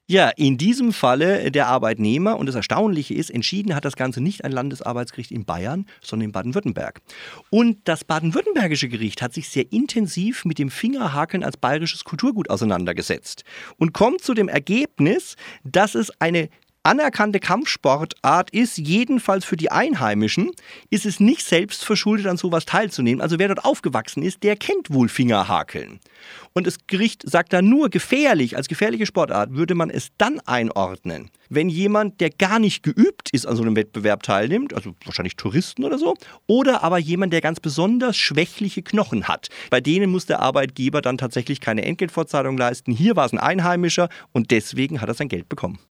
Ja, in diesem Falle der Arbeitnehmer, und das Erstaunliche ist, entschieden hat das Ganze nicht ein Landesarbeitsgericht in Bayern, sondern in Baden-Württemberg. Und das baden-württembergische Gericht hat sich sehr intensiv mit dem Fingerhakeln als bayerisches Kulturgut auseinandergesetzt und kommt zu dem Ergebnis, dass es eine anerkannte Kampfsportart ist, jedenfalls für die Einheimischen, ist es nicht selbstverschuldet, an sowas teilzunehmen. Also wer dort aufgewachsen ist, der kennt wohl Fingerhakeln. Und das Gericht sagt dann nur, gefährlich, als gefährliche Sportart würde man es dann einordnen, wenn jemand, der gar nicht geübt ist, an so einem Wettbewerb teilnimmt, also wahrscheinlich Touristen oder so, oder aber jemand, der ganz besonders schwächliche Knochen hat. Bei denen muss der Arbeitgeber dann tatsächlich keine Entgeltfortzahlung leisten. Hier war es ein Einheimischer und deswegen hat er sein Geld bekommen.